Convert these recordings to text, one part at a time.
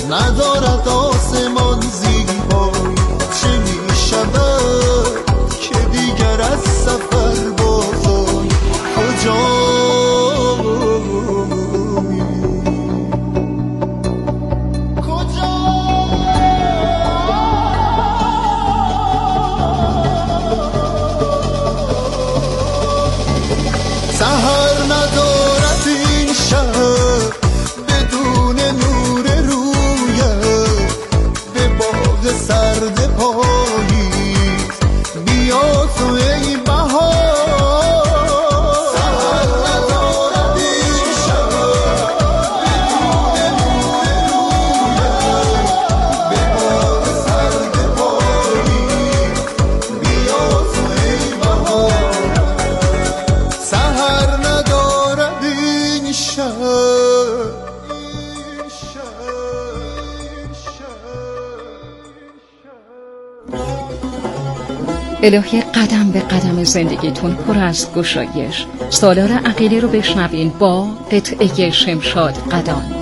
ندارد آسمان زیبایی، چه می شود که دیگر از سفر بازای کجایی؟ سحر ندارد این شهر بدون نور رویت، به باغ سرد پاییز بیا تو ای بهار. سحر ندارد این شهر بدون نور رویت، به باغ سرد پاییز بیا تو ای بهار. سحر ندارد این شهر. الهی قدم به قدم زندگیتون پر از گشایش. سالار عقیلی رو بشنوین با قطعه شمشاد قدان.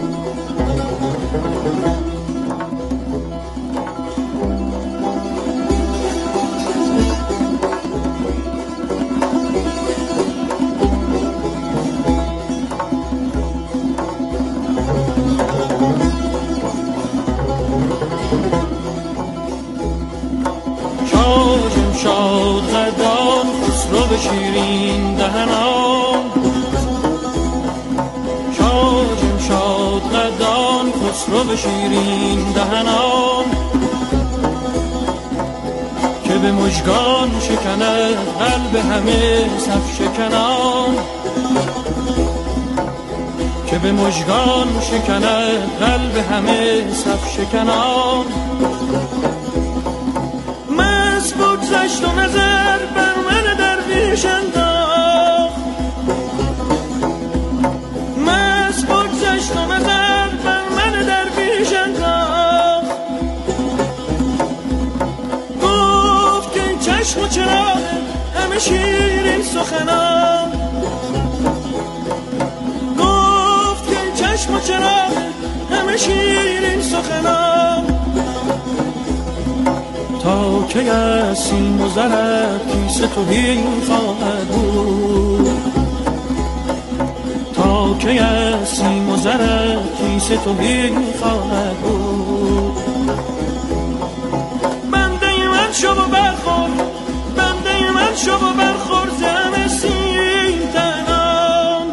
شاد قدان خسرو به شیرین دهنان، شاد قدان خسرو به شیرین دهنان، که به مژگان شکند قلب همه صف شکنان، که به مژگان شکند قلب همه صف شکنان. بگذشت و نظر بر من درویش انداخت، مست بگذشت و نظر بر من درویش انداخت. گفت که این چشم و چراغ همه شیرین سخنان، گفت که این چشم و چراغ همه شیرین سخنان. تا که از سیم و زرت کیسه تهی خواهد بود، تا که از سیم و زرت کیسه تهی خواهد بود. بنده من شو و برخور، بنده من شو و برخور ز همه سیم تنان.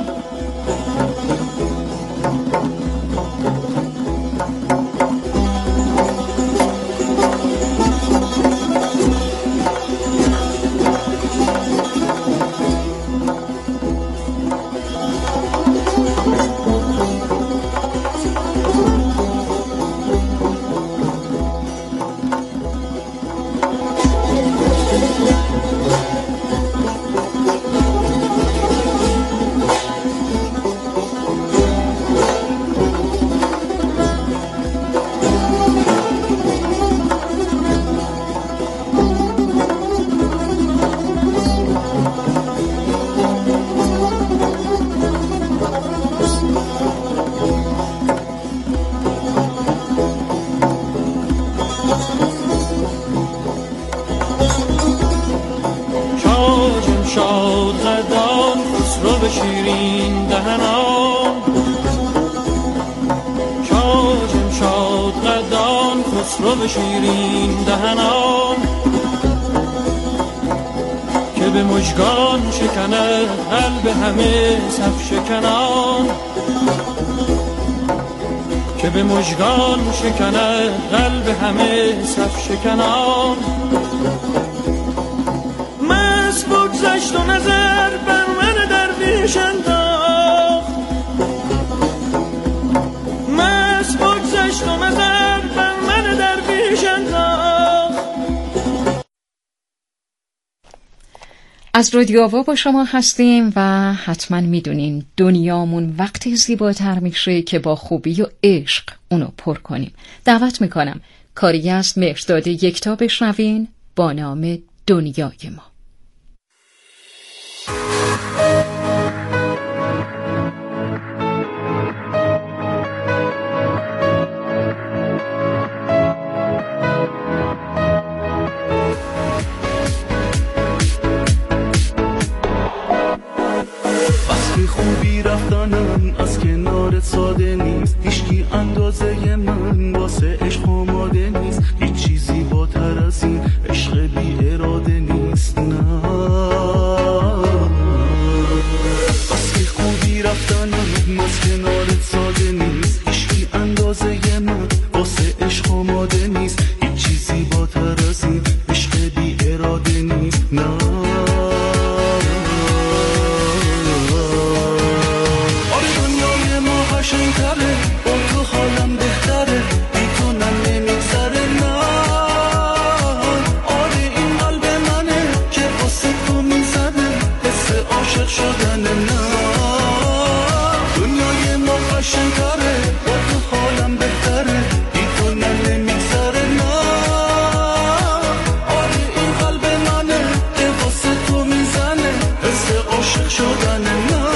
شاد قدان خسرو به شیرین دهنان، شاد قدان خسرو به شیرین دهنان، که به مژگان شکند قلب همه صف شکنان، که به مژگان شکند قلب همه صف شکنان. بگذشت و نظر بر من درویش انداخت، مست بگذشت و نظر بر من درویش انداخت. از رادیو آوا با شما هستیم و حتما میدونین دنیامون وقتی زیباتر میشه که با خوبی و عشق اونو پر کنیم. دعوت میکنم کاری از مهرداد یکتا بشنوین با نام دنیای ما. نیست، هیچکی اندازه من واسه عشق آماده نیست، هیچ چیزی بالاتر از این عشق بی اراده نیست. نه بس خوبی رفتن از کنارت ساده نیست، هیچکی اندازه من واسه عشق آماده نیست، هیچ چیزی بالاتر از این عشق بی اراده نیست. نه آره دنیای ما قشنگ‌تره، با تو حالم بهتره، بی تو نمیگذره. نه آره این قلب منه که واسه تو میزنه، حس عاشق شدنه. نه دنیای ما قشنگ‌تره، با تو حالم بهتره، بی تو نمیگذره. نه آره این قلب منه که واسه تو میزنه، حس عاشق شدنه. نه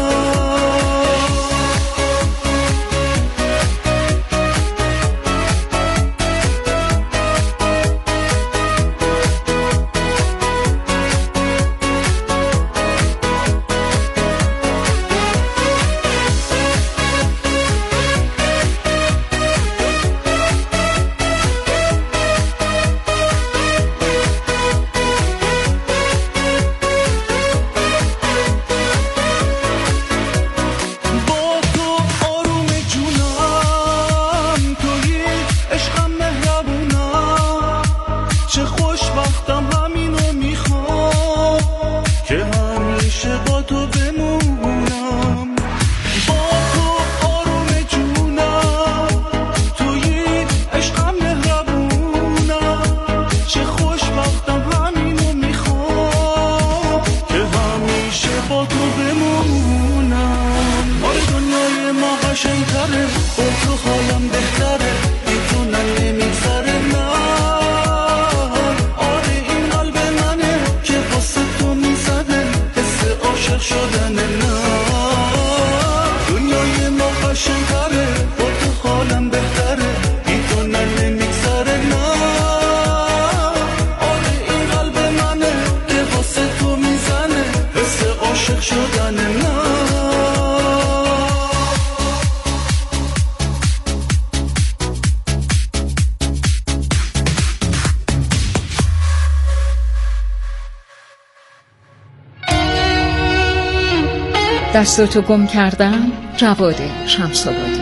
دستاتو گم کردم. جواد شمس‌آبادی.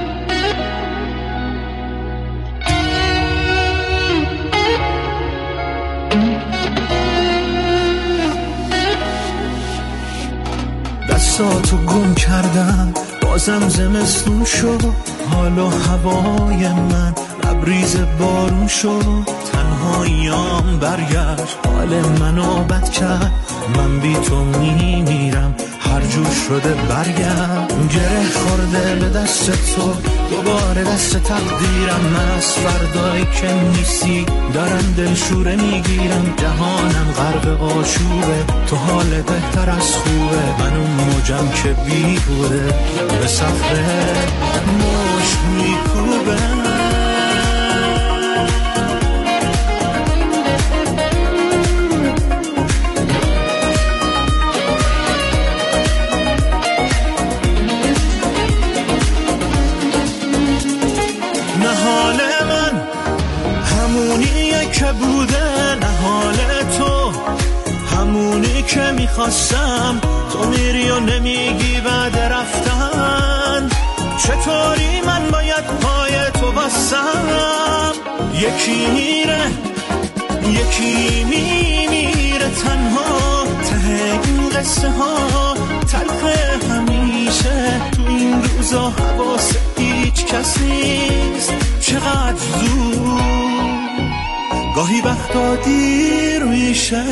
دستاتو گم کردم، بازم زمستون شد، حال و هوای من لبریز بارون شد، تنهاییام برگشت، حال منو بد کرد، من بی تو میمیرم، هر جور شده برگرد، گره خورده به دست تو، دوباره دست تقدیرم، من از فردایی که نیستی دارم دلشوره میگیرم، جهانم غرق آشوبه، تو حال بهتر از خوبه، من اون موجم که بی بوده به صخره مشت میکوبه. بوده نه حال تو همونی که میخواستم، تو میری و نمیگی بعد رفتن، چطوری من باید پای تو بستم، یکی میره یکی میمیره تنها، ته این قصه ها تلخه همیشه، تو این روزا حواس هیچ کس نیست، چقدر زود گاهی وقتا دیر میشه.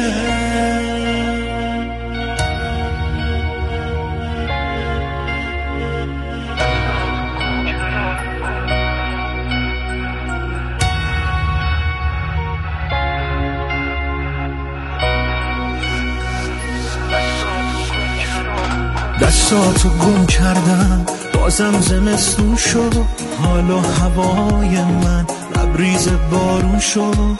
دستاتو گم کردم، بازم زمستون شد، حال و هوای من لبریز بارون شد،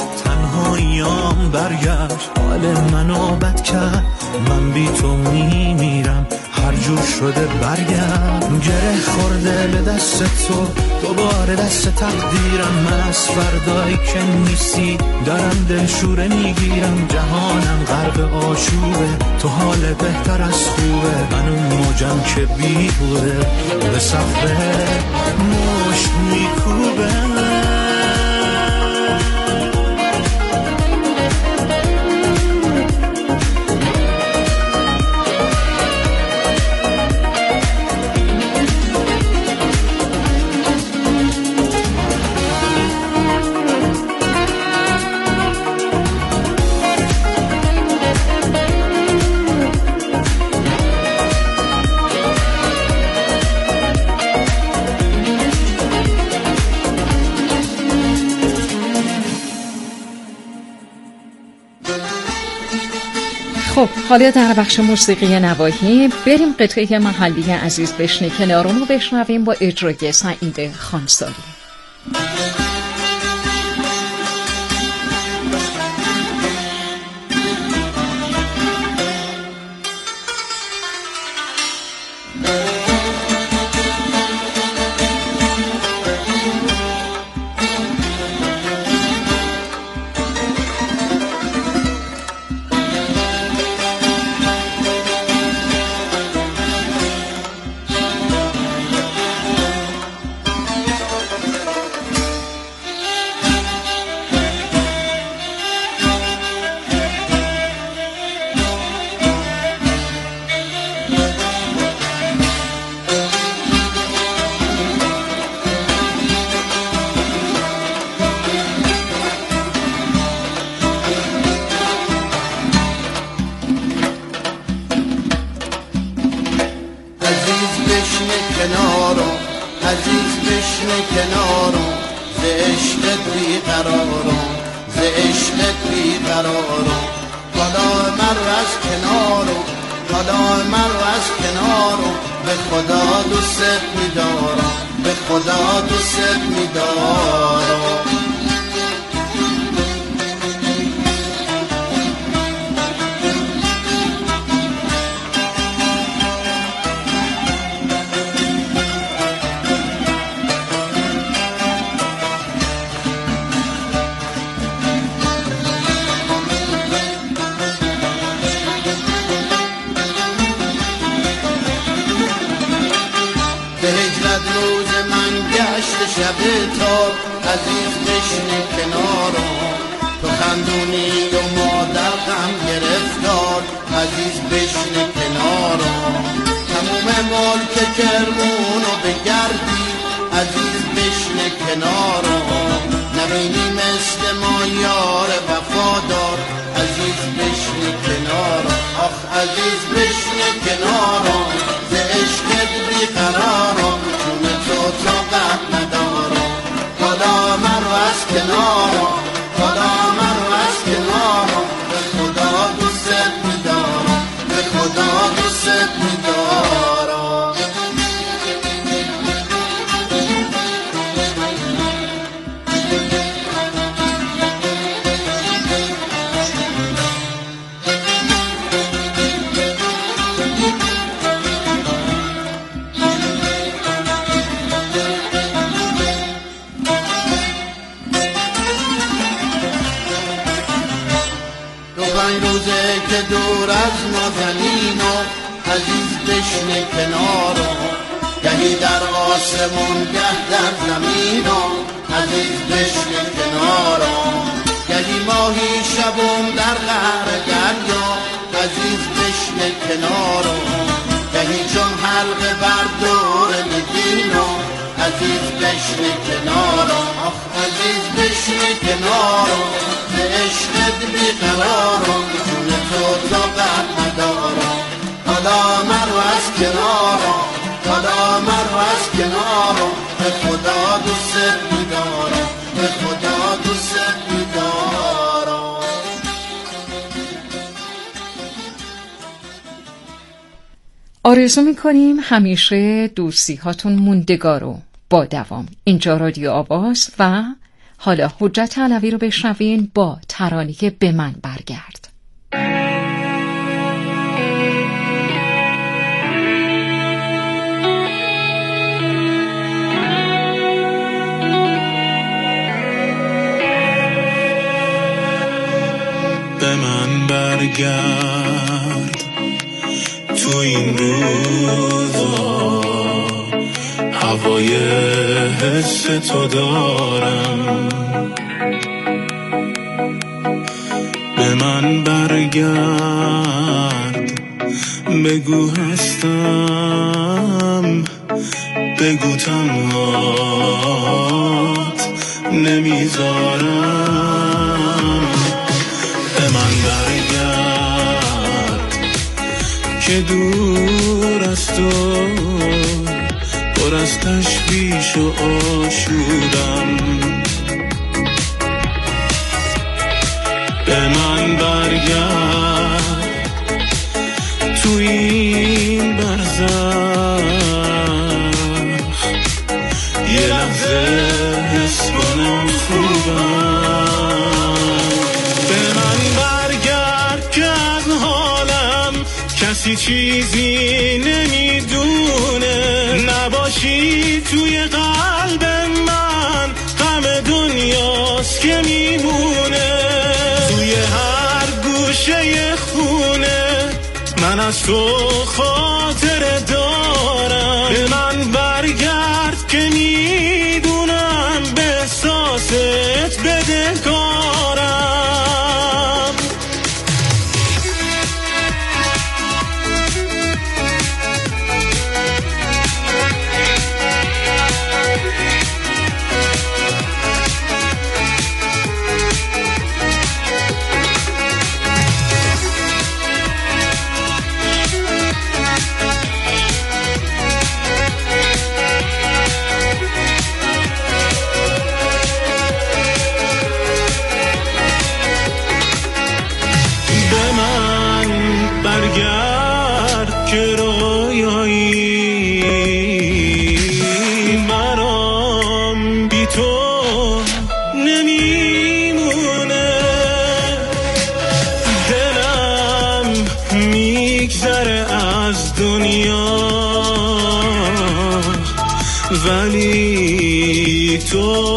تنهاییام برگشت، حال منو بد کرد، من بی تو میمیرم، هر جور شده برگرد. گره خورده به دست تو دوباره دست تقدیرم. من از فردایی که نیستی دارم دلشوره میگیرم. جهانم غرق آشوبه، تو حال بهتر از خوبه. من اون موجم که بی بوده به صفحه مشت میکوبه. خب حالا در بخش موسیقی نواحی بریم قطعه محلی عزیز بشنی کنارم رو بشنویم با اجرای سعید خانساری. عزیز بشنه کنارم، ز عشقت بیقرارم، ز عشقت بیقرارم. حالا مرو از کنارم، حالا مرو از کنارم، به خدا دوست می‌دارم، به خدا دوست می‌دارم. روز من گشت شب تار، عزیز بشینی کنارم، تو خندونی و ما در غم گرفتار، عزیز بشینی کنارم. تموم ملک کرمونو بگردی، عزیز بشینی کنارم، نبینی مثل ما یار وفادار، عزیز بشینی کنارم. آخ عزیز بشینی کنارم، ز عشقت بیقرارم، طاقت ندارم. خدا من رو از کنارم، خدا من رو از کنارم، به خدا دوست می‌دارم، به خدا دوست می‌دارم. روزه که دور از نازنین و عزیز بشنه کنارم، گهی در آسمون گه در زمین و عزیز بشنه کنارم، گهی ماهی شبم در قعر دریا، عزیز بشنه کنارم، گهی چون حلقه بر دور نگین و عزیز بشنه کنارم. آخ عزیز بشنه کنارم، به عشقت بیقرارم، جون تو طاقت ندارم. حالا من رو از کنارم، حالا من رو از کنارم، به خدا دوست می‌دارم، به خدا دوست می‌دارم. آرزو می‌کنیم همیشه دوستی هاتون موندگار و با دوام. اینجا رادیو آواز و حالا حجت علوی رو بشنوین با ترانه به من برگرد. بگرد تو این روزا، هوای حس تو دارم. به من برگرد بگو هستم، بگو تنهات نمیذارم. به من برگرد که دور از تو پر از تشویش و آشودم. به من برگرد تو این برزخ، یه لحظه حس کنم خوبم. به من برگرد که از حالم کسی چیزی نمیدونه، نباشی توی قلب من غم دنیاست که میمونه. توی هر گوشه خونه من از تو خاطره دارم. به من برگرد که میدونم به احساست بدهکارم. برگرد که رویایی برام بی تو نمیمونه. دلم میگذره از دنیا ولی تو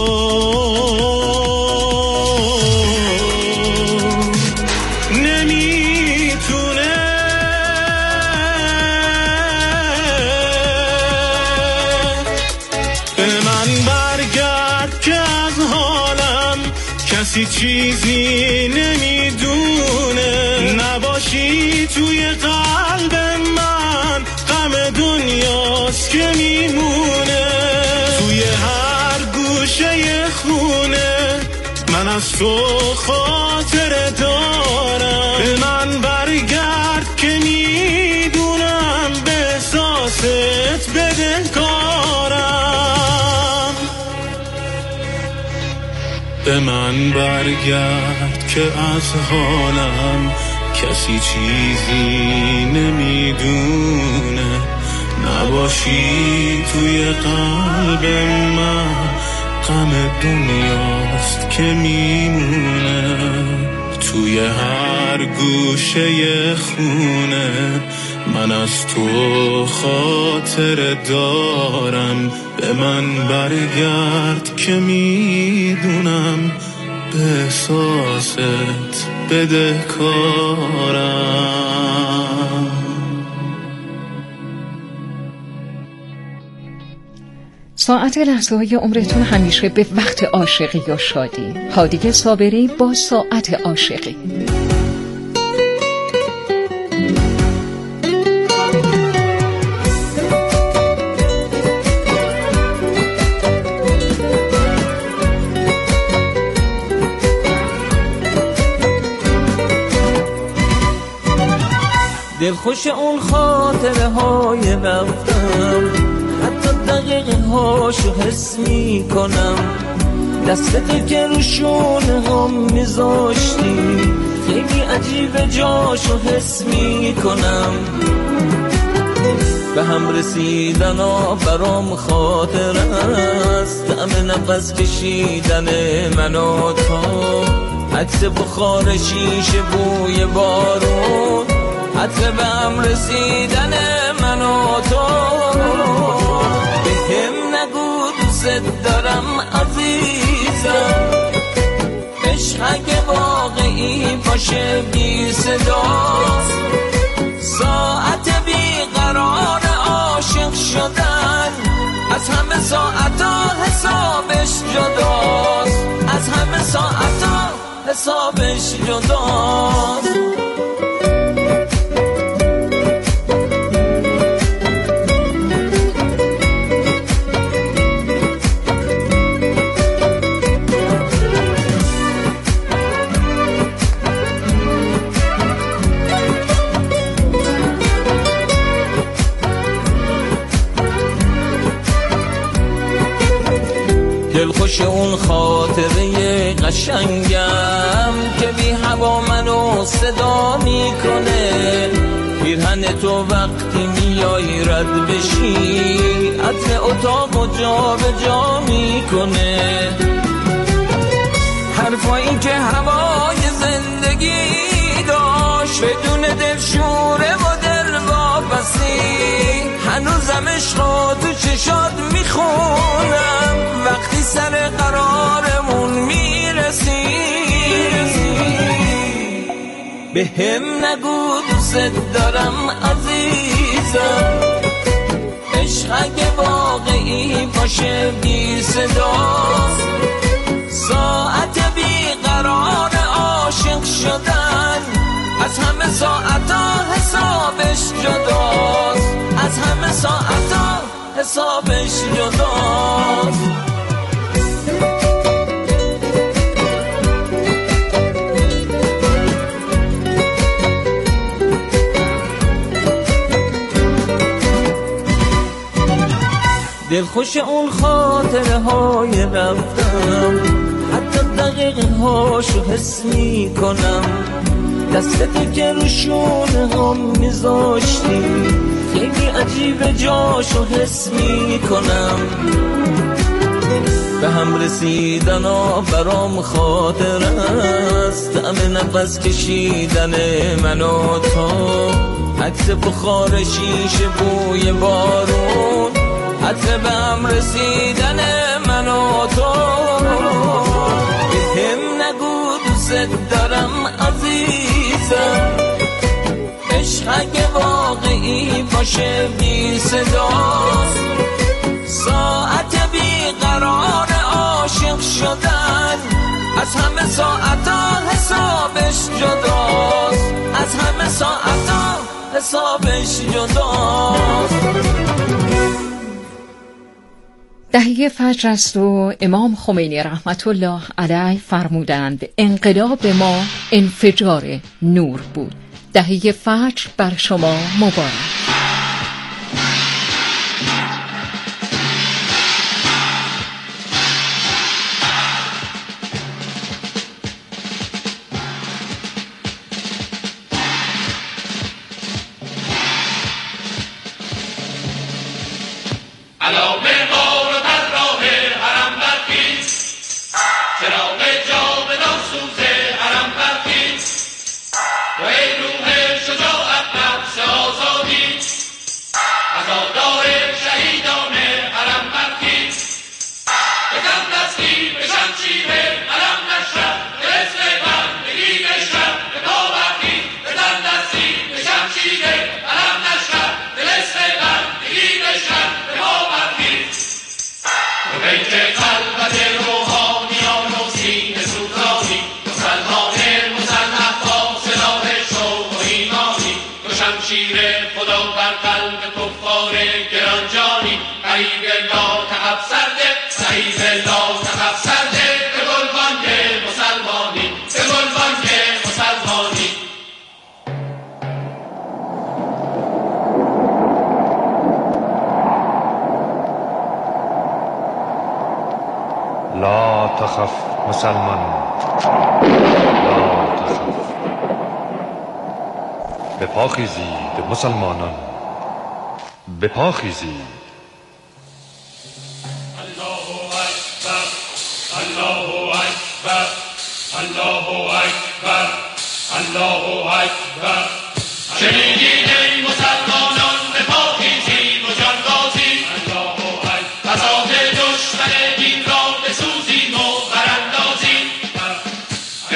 کسی چیزی نمیدونه، نباشی توی قلب من غم دنیاست که میمونه. توی هر گوشه خونه من از تو خاطره دارم. به من برگرد که میدونم به احساست بدهکارم. به من برگرد که از حالم کسی چیزی نمیدونه، نباشی توی قلب من غم دنیاست که میمونه. توی هر گوشه خونه من از تو خاطره دارم. به من برگرد که میدونم به احساست بدهکارم. ساعت لحظه های عمرتون همیشه به وقت عاشقی یا شادی. هادی صابری با ساعت عاشقی. دلخوش اون خاطره های رفتم، حتی دقیقه هاشو حس می کنم. دستت که رو شونه هم میذاشتی خیلی عجیب جاشو حس می کنم. به هم رسیدن ها برام خاطر است، طعم نفس کشیدن من و تو، عکس بخار شیشه بوی بارون، عطر به هم رسیدن من و تو. به هم نگو دوست دارم عزیزم، عشق اگه واقعی باشه بی صداست، ساعت بیقرار عاشق شدن از همه ساعتا حسابش جداست، از همه ساعتا حسابش جداست. دلخوش اون خاطره قشنگم که بی هوا منو صدا میکنه، پیرهن تو وقتی میای رد بشی عطر اتاقو جا به جا میکنه، حرفایی که هوای زندگی داشت بدون دلشوره و دل واپسی، هنوزم عشقا تو چشات میخونم وقتی سر قرارمون میرسی. به هم نگو دوست دارم عزیزم، عشق اگه واقعی باشه بی صداست، ساعت بیقرار عاشق شدن از همه ساعتا حسابش جداست، از همه ساعتا حسابش جداست. دلخوش اون خاطره های رفتم، حتی دقیقه هاشو حس می کنم، دستتو که رو شونه هم میذاشتی خیلی عجیب جاشو حس می کنم. به هم رسیدن ها برام خاطر است، طعم نفس کشیدن من و تو، عکس بخار شیشه بوی بارون، عطر به هم رسیدن من و تو. به هم نگو دوست دارم عزیزم، عشق اگه واقعی باشه بی صداست، ساعت بیقرار عاشق شدن از همه ساعتا حسابش جداست، از همه ساعتا حسابش جداست. دهه فجر است و امام خمینی رحمت الله علیه فرمودند انقلاب ما انفجار نور بود. دهه فجر بر شما مبارک. لا تخف مسلمان، لا تخف. به پا خیزید مسلمانان، به پا خیزید. الله اکبر، الله اکبر، الله اکبر، الله اکبر. شنیدید ای مسلمانان، به پا خیزید و جان بازید. الله اکبر. بساط دشمن دین را بسوزیم و براندازیم.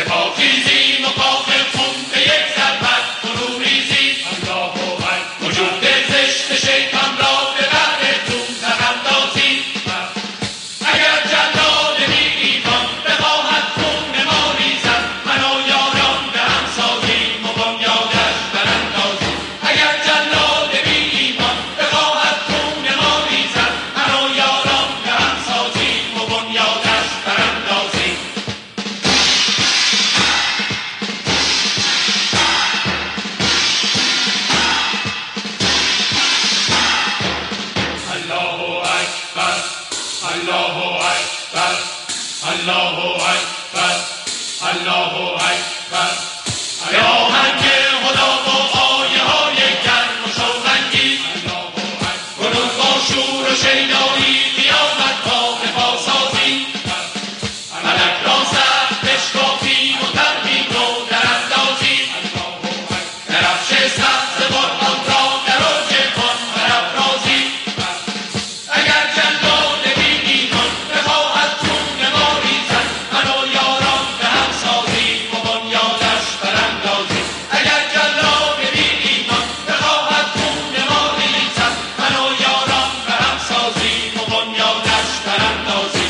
اکبر الله اکبر الله اکبر یا هنگ خدا با آیه های گرم و شوق‌انگیز کنون با شور و شیدایی قیامت با نفاسازی ملک را سخت بشکافیم و ترمیم و دراندازی درفش سبز قرآن را در اوج کن برافرازی اگر جلال بینیمان بخواهد خون ما ریزد من و یاران به هم سازیم و بنیادش براندازیم اگر جلال بینیمان بخواهد خون ما ریزد من و یاران به هم سازیم و بنیادش براندازیم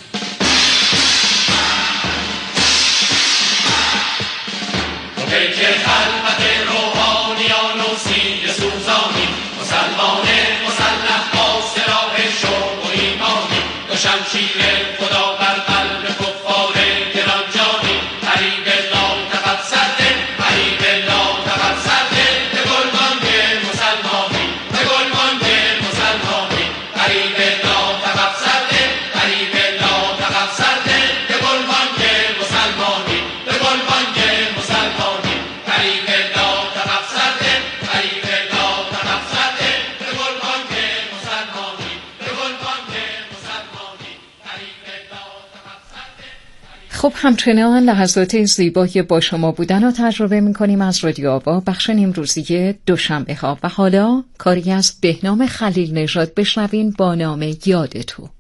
پیک خلوت روحانیان و سینه سوزانی مسلمان مسلح با سلاح شوق و ایمانی دو شمشیر خدا بر قلب کفار گرانجانی قریب الله تقب سرده قریب الله تقب سرده به گلبانگ مسلمانی به گلبانگ مسلمانی قریب الله تقب سرده قریب الله تقب سرده به گلبانگ مسلمانی به گلبانگ مسلمانی قریب الله تقب سرده قریب الله تقب سرده به گلبانگ مسلمانی به گلبانگ مسلمانی قریب الله تقب سرده. خب همچنان لحظات زیبای با شما بودن رو تجربه می‌کنیم از رادیو آوا بخش امروزی دوشنبه ها و حالا کاری از بهنام خلیل نژاد بشنوین با نام یاد تو.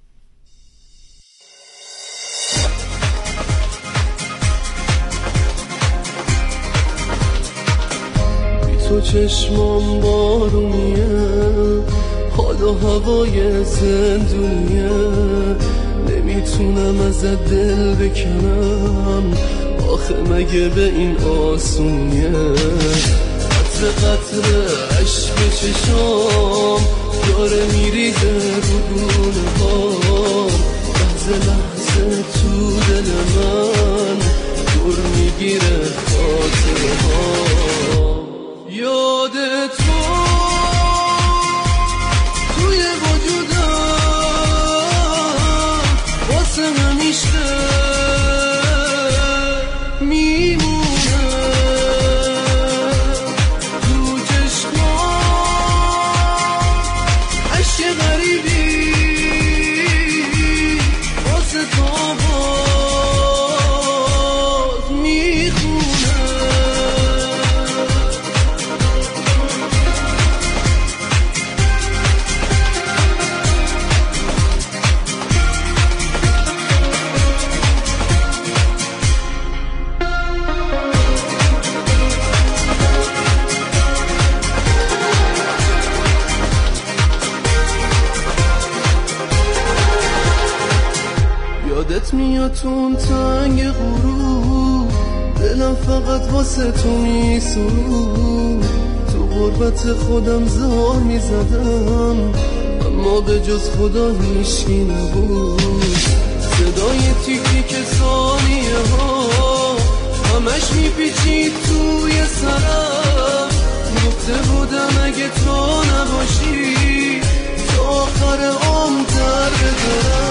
تو چشمام بارونیه حال و هوای زندونیه نمیتونم ازت دل بکنم آخه مگه به این آسونیه قطره قطره عشق چشام داره میریزه رو گونه ها لحظه لحظه تو دل من دور میگیره خاطره ها یاد تو توی وجودم واسه همیشه میمونه تو چشمام عشق غریبی واسه تو باز میخونه یادت میاد تو تنگ غروب دلم فقط واسه تو میسود تو غربت خودم زار میزدم اما به جز خدا هیچکی نبود صدای تیکی که ثانیه ها همش میپیچید توی سرم گفته بودم اگه تو نباشی تا آخر عمر در بدرم